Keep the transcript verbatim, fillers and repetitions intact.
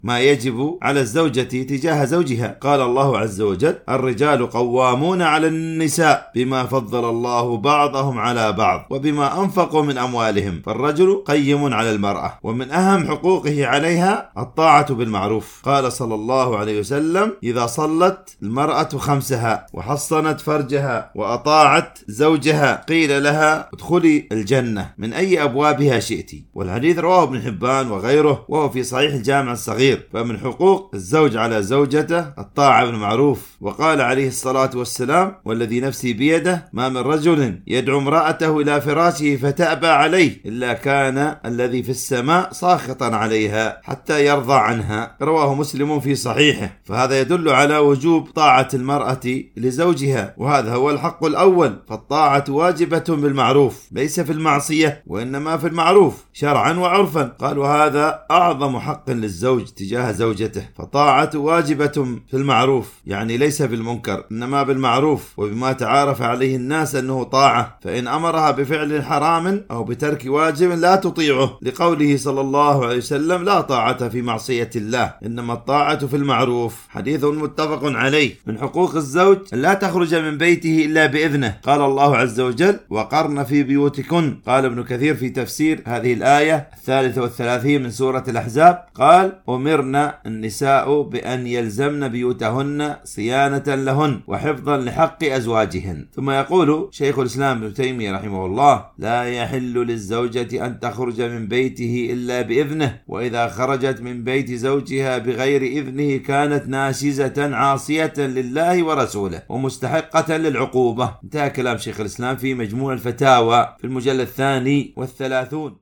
ما يجب على الزوجة تجاه زوجها. قال الله عز وجل: الرجال قوامون على النساء بما فضل الله بعضهم على بعض وبما أنفقوا من أموالهم. فالرجل قيم على المرأة، ومن أهم حقوقه عليها الطاعة بالمعروف. قال صلى الله عليه وسلم: إذا صلت المرأة خمسها وحصنت فرجها وأطاعت زوجها قيل لها ادخلي الجنة من أي أبوابها شئت. والحديث رواه ابن حبان وغيره، وهو في صحيح الجامع الصغير. فمن حقوق الزوج على زوجته الطاعة بالمعروف. وقال عليه الصلاة والسلام: والذي نفسي بيده ما من رجل يدعو امرأته إلى فراشه فتأبى عليه إلا كان الذي في السماء ساخطا عليها حتى يرضى عنها. رواه مسلم في صحيحه. فهذا يدل على وجوب طاعة المرأة لزوجها، وهذا هو الحق الأول. فالطاعة واجبة بالمعروف، ليس في المعصية وإنما في المعروف شرعا وعرفا. قال: وهذا أعظم حق للزوج تجاه زوجته. فطاعة واجبة في المعروف، يعني ليس في المنكر إنما بالمعروف وبما تعارف عليه الناس أنه طاعة. فإن أمرها بفعل حرام أو بترك واجب لا تطيعه، لقوله صلى الله عليه وسلم: لا طاعة في معصية الله إنما الطاعة في المعروف. حديث متفق عليه. من حقوق الزوج لا تخرج من بيته إلا بإذنه. قال الله عز وجل: وقرن في بيوتكن. قال ابن كثير في تفسير هذه الآية الثالثة والثلاثين من سورة الأحزاب: قال: أمرنا النساء بأن يلزمن بيوتهن صيانة لهن وحفظا لحق أزواجهن. ثم يقول شيخ الإسلام ابن تيمية رحمه الله: لا يحل للزوجة أن تخرج من بيته إلا بإذنه، وإذا خرجت من بيت زوجها بغير إذنه كانت ناشزة عاصية لله ورسوله ومستحقة للعقوبة. انتهى كلام شيخ الإسلام في مجموع الفتاوى في المجلد الثاني والثلاثون.